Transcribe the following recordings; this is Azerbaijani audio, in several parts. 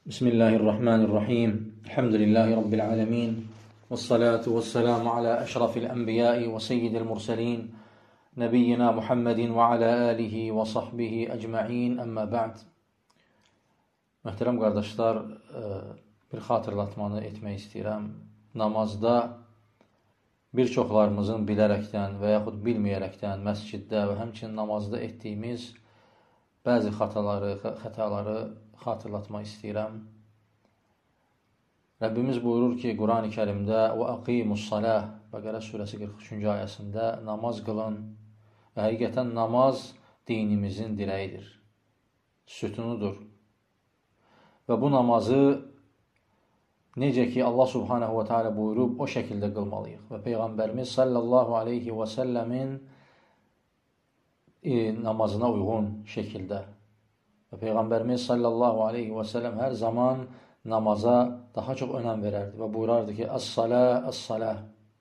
Bismillahirrahmanirrahim. Elhamdülillahi Rabbil alemin. Vessalatu vesselamu ala eşrafil enbiyai ve seyyidil murselin. Nebiyyina Muhammedin ve ala alihi ve sahbihi ecma'in. Əmmə ba'd. Möhtərəm qardaşlar, bir xatırlatmanı etmək istəyirəm. Namazda bir çoxlarımızın bilərəkdən və yaxud bilməyərəkdən məsciddə və həmçinin namazda etdiyimiz bəzi xətaları xatırlatmaq istəyirəm. Rəbbimiz buyurur ki, Quran-ı Kərimdə və aqimus salah, Bəqərə surəsi 43-cü ayəsində namaz qılın və həqiqətən namaz dinimizin dirəyidir, sütunudur. Və bu namazı necə ki Allah subhanahu wa ta'ala buyurub o şəkildə qılmalıyıq. Və Peyğəmbərimiz sallallahu aleyhi və səlləmin namazına uyğun şəkildə. Və Peyğəmbərimiz sallallahu aleyhi və səlləm hər zaman namaza daha çox önəm verərdi və buyurardı ki, Əs-salah, əs-salah.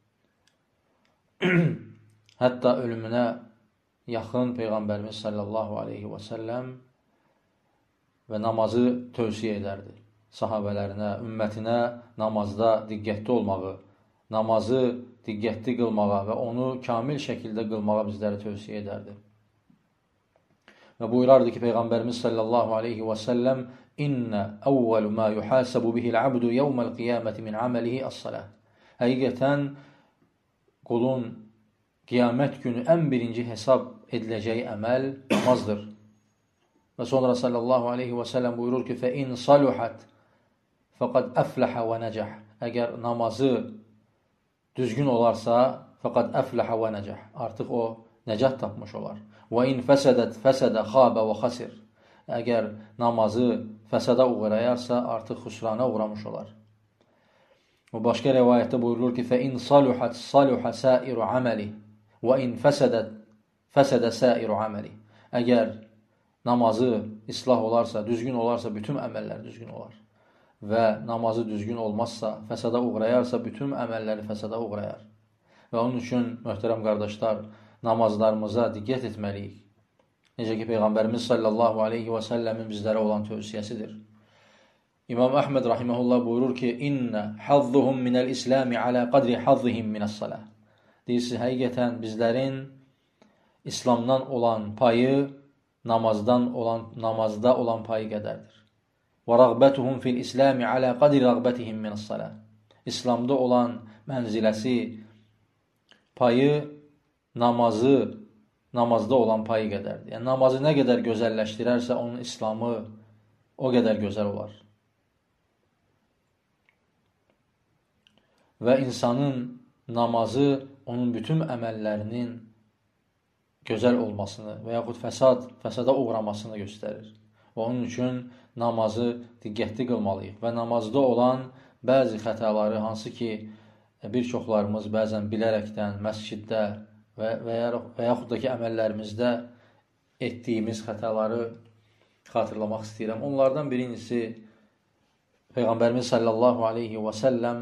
Hətta ölümünə yaxın Peyğəmbərimiz sallallahu aleyhi və səlləm və namazı tövsiyə edərdi. Sahabələrinə, ümmətinə namazda diqqətli olmağı, namazı diqqətli qılmağa və onu kamil şəkildə qılmağa bizləri tövsiyə edərdi. Və buyurardı ki, Peyğəmbərimiz sallallahu aleyhi və səlləm İnnə əvvəlu mə yuhasəbu bihil abdu yevməl qiyaməti min aməlihi as-salah. Həqiqətən qulun qiyamət günü ən birinci hesab ediləcəyi əməl namazdır. Və sonra sallallahu aleyhi və səlləm buyurur ki, فَإِنْ صَلُحَتْ فَقَدْ أَفْلَحَ وَنَجَحْ. Əgər namazı düzgün olarsa, فَقَدْ أَفْلَحَ وَنَجَحْ. Artıq o nəcat tapmış olar. وَإِنْ فَسَدَتْ فَسَدَ خَابَ وَخَسِرْ. Əgər namazı fəsada uğrayarsa, artıq xüsrana uğramış olar. Və başqa rəvayətdə buyurulur ki, فَإِنْ صَلُحَتْ صَلُحَ سَائِرُ عَمَلِهِ وَإِنْ فَسَدَتْ فَسَدَ سَائِرُ عَمَلِهِ. Əgər namazı islah olarsa, düzgün olarsa, bütün əməllər düzgün olar. Və namazı düzgün olmazsa, fəsada uğrayarsa, bütün əməlləri fəsada uğrayar. Və onun üçün, möhtərəm qardaşlar, namazlarımıza diqqət etməliyik. Necə ki, Peyğəmbərimiz sallallahu aleyhi və səlləmin bizlərə olan tövsiyəsidir. İmam Əhməd rahiməhullah buyurur ki, İnnə hazzuhum minəl İsləmi alə qadri hazzihim minəs-salah. Deyirsiniz, həqiqətən bizlərin İslamdan olan payı namazda olan payı qədərdir. Və rəğbətuhum fil İsləmi alə qadri rəğbətihim minəs-salah. İslamda olan mənziləsi, payı namazda olan payı qədərdir. Yəni, namazı nə qədər gözəlləşdirərsə, onun İslamı o qədər gözəl olar. Və insanın namazı onun bütün əməllərinin gözəl olmasını və yaxud fəsada uğramasını göstərir. Və onun üçün namazı diqqətli qılmalıyıq. Və namazda olan bəzi xətaları, hansı ki, bir çoxlarımız bəzən bilərəkdən məsciddə və yaxud da ki, əməllərimizdə etdiyimiz xətaları xatırlamaq istəyirəm. Onlardan birincisi, Peyğəmbərimiz sallallahu aleyhi və səlləm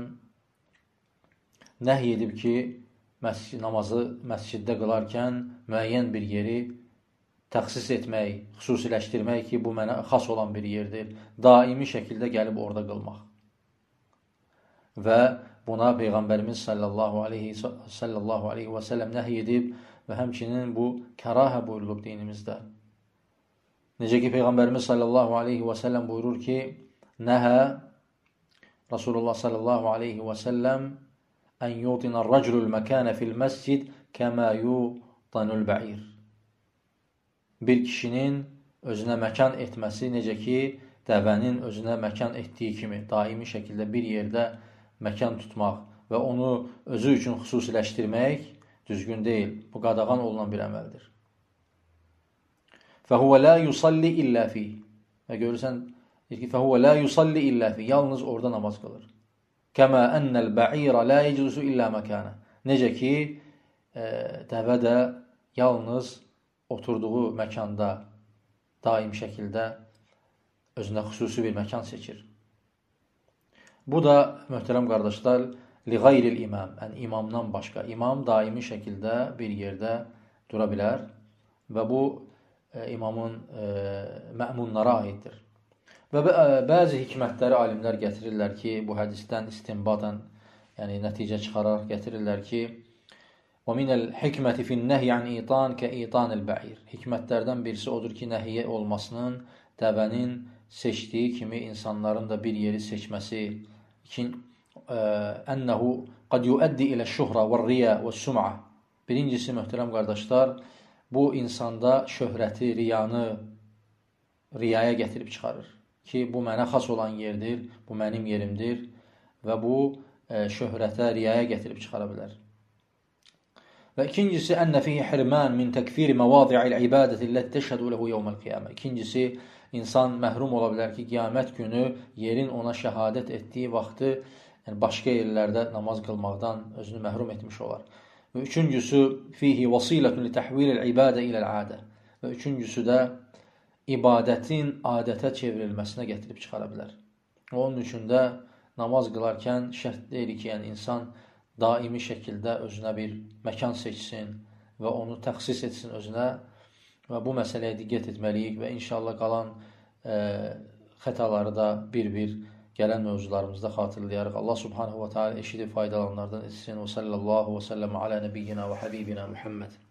nəhy edib ki, namazı məsciddə qılarkən müəyyən bir yeri təxsis etmək, xüsusiləşdirmək ki, bu mənə xas olan bir yerdir. Daimi şəkildə gəlib orada qılmaq. Və buna Peyğəmbərimiz sallallahu aleyhi və səlləm nəhy edib və həmçinin bu kərahə buyurulub dinimizdə. Necə ki, Peyğəmbərimiz sallallahu aleyhi və səlləm buyurur ki, nəhə Rasulullah sallallahu aleyhi və səlləm ən yutinər rəculul məkənə fil məscid kəmə yutanul bə'ir. Bir kişinin özünə məkan etməsi necə ki, dəvənin özünə məkan etdiyi kimi daimi şəkildə bir yerdə məkan tutmaq və onu özü üçün xüsusiləşdirmək düzgün deyil. Bu qadağan olunan bir əməldir. فَهُوَ لَا يُصَلِّ إِلَّا فِيهِ. Və görürsən, فَهُوَ لَا يُصَلِّ إِلَّا فِيهِ. Yalnız orada namaz qılır. كَمَا أَنَّ الْبَعِيرَ لَا يَجْلُسُ إِلَّا مَكَانَ. Necə ki, dəvə də yalnız oturduğu məkanda daim şəkildə özünə xüsusi bir məkan seçir. Bu da, möhtərəm qardaşlar, li-qayril imam, yəni imamdan başqa. İmam daimi şəkildə bir yerdə dura bilər və bu imamın məmunlara aiddir. Və bəzi hikmətləri alimlər gətirirlər ki, bu hədisdən istinbadan, yəni nəticə çıxararaq gətirirlər ki, وَمِنَ الْحِكْمَةِ فِي النَّهْيِ عَنْ إِيطَانِ كَإِيطَانِ الْبَعِيرِ. Hikmətlərdən birisi odur ki, nəhiyyə olmasının dəvənin seçdiyi kimi insanların da bir yeri seçməsi. Ənəhu qad yuəddi ilə şuhra və riya və sum'a. Birincisi, möhtərəm qardaşlar, bu insanda şöhrəti, riyanı, riyaya gətirib çıxarır. Ki, bu mənə xas olan yerdir, bu mənim yerimdir və bu şöhrətə, riyaya gətirib çıxara bilər. Və ikincisi, ənə fihi hirman min təkfiri məvadi'il ibadəti ləti təşhədu ləhu yevməl qiyamə. İkincisi, insan məhrum ola bilər ki, qiyamət günü yerin ona şəhadət etdiyi vaxtı, yəni başqa yerlərdə namaz qılmaqdan özünü məhrum etmiş olar. Və üçüncüsü, fihi vasilətun li təhvilil ibadə iləl-adə. Və üçüncüsü də ibadətin adətə çevrilməsinə gətirib çıxara bilər. Onun üçün də namaz qılarkən şərt deyil ki, yəni insan daimi şəkildə özünə bir məkan seçsin və onu təxsis etsin özünə və bu məsələyə diqqət etməliyik və inşallah qalan xətaları da bir-bir gələn mövzularımızda xatırlayarıq. Allah subhanahu wa ta'ala eşidib faydalanlardan etsin. Və sallallahu və səlləm alə nəbiyyina və həbibina Muhammed.